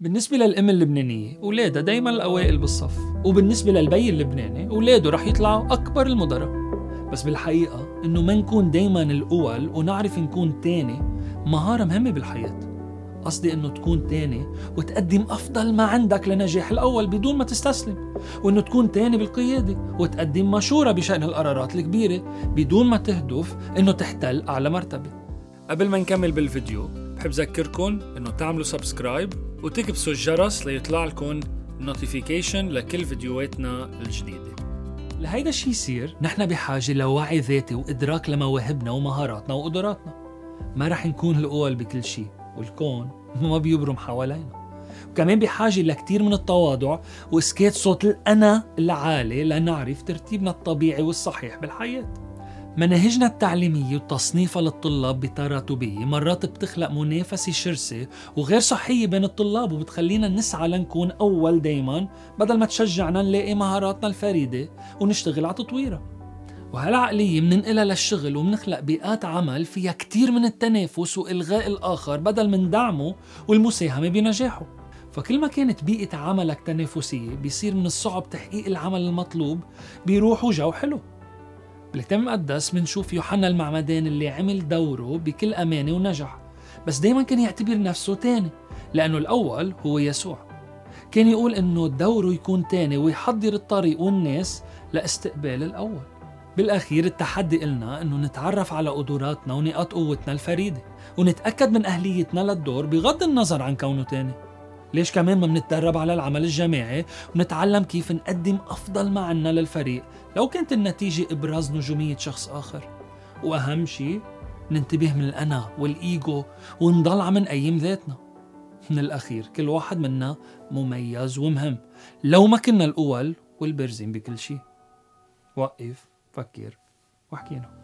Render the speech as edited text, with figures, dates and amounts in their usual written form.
بالنسبة للأم اللبنانية أولادها دايما الأوائل بالصف، وبالنسبة للبي اللبناني أولاده رح يطلعوا أكبر المدراء. بس بالحقيقة إنه ما نكون دايما الأول ونعرف نكون تاني مهارة مهمة بالحياة. قصدي إنه تكون تاني وتقدم أفضل ما عندك لنجاح الأول بدون ما تستسلم، وإنه تكون تاني بالقيادة وتقدم مشورة بشأن القرارات الكبيرة بدون ما تهدف إنه تحتل أعلى مرتبة. قبل ما نكمل بالفيديو بحب أذكركم إنه تعملوا سبسكرايب وتكبسوا الجرس ليطلع لكم نوتيفيكيشن لكل فيديوهاتنا الجديدة. لهيدا الشي يصير نحن بحاجة لوعي ذاتي وإدراك لمواهبنا ومهاراتنا وقدراتنا. ما رح نكون الأول بكل شي، والكون ما بيبرم حوالينا. وكمان بحاجة لكتير من التواضع وإسكات صوت الأنا العالي لنعرف ترتيبنا الطبيعي والصحيح بالحياة. مناهجنا التعليمية وتصنيفها للطلاب بتراتبية مرات بتخلق منافسة شرسة وغير صحية بين الطلاب، وبتخلينا نسعى لنكون أول دايما بدل ما تشجعنا نلاقي مهاراتنا الفريدة ونشتغل على تطويرها. وهالعقلية مننقلها للشغل ومنخلق بيئات عمل فيها كتير من التنافس وإلغاء الآخر بدل من دعمه والمساهمة بنجاحه. فكل ما كانت بيئة عملك تنافسية بيصير من الصعب تحقيق العمل المطلوب بيروح وجو حلو. بالكتاب المقدس منشوف يوحنا المعمدان اللي عمل دوره بكل أمانة ونجح، بس دايما كان يعتبر نفسه تاني لأنه الأول هو يسوع. كان يقول إنه دوره يكون تاني ويحضر الطريق والناس لاستقبال الأول. بالأخير التحدي إلنا إنه نتعرف على قدراتنا ونقاط قوتنا الفريدة ونتأكد من أهليتنا للدور بغض النظر عن كونه تاني. ليش كمان ما منتدرب على العمل الجماعي ونتعلم كيف نقدم أفضل ما عنا للفريق لو كانت النتيجة إبراز نجومية شخص آخر. وأهم شيء ننتبه من الأنا والإيجو ونضل عم نقيم ذاتنا. من الأخير كل واحد منا مميز ومهم لو ما كنا الأول والبرزين بكل شيء. وقف، فكر، واحكينا.